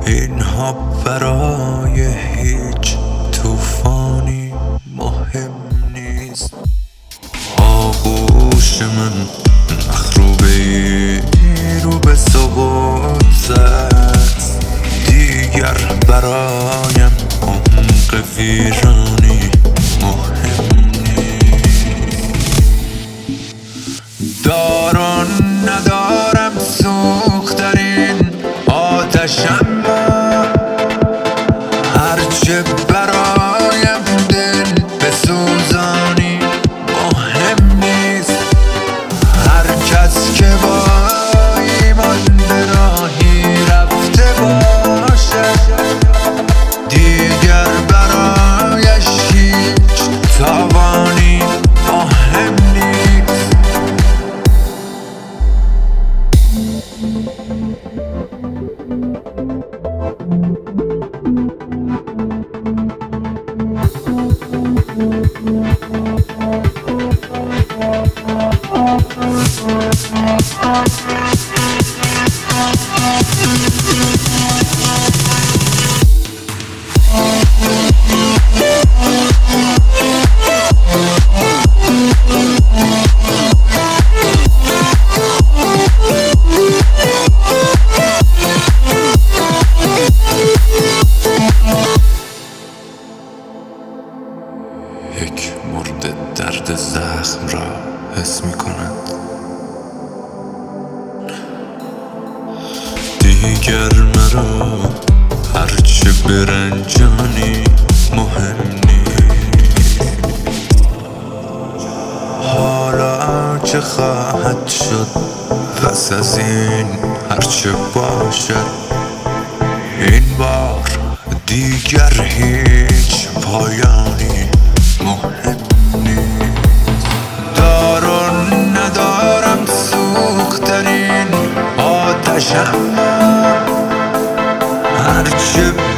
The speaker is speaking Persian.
اینها برای هیچ طوفانی مهم نیست. آغوش من مخروبه ای رو به ثبات زد، دیگر برایم عمق ویرانی مهم نیست. داران ندارم سوخترین آتشم، هرچه برایم دل بسوزانی مهم نیست. هر کس که با ایمان به راهی رفته باشد، دیگر برایش هیچ تاوانی مهم نیست. یک مرده درد زخم را حس می کند، دیگر مرا هرچه برنجانی مهم نیست. حالا چه خواهد شد پس از این هرچه باشد، این بار دیگر هیچ پایانی مهم نیست. دارون ندارم سوخترین آتشم، هرچه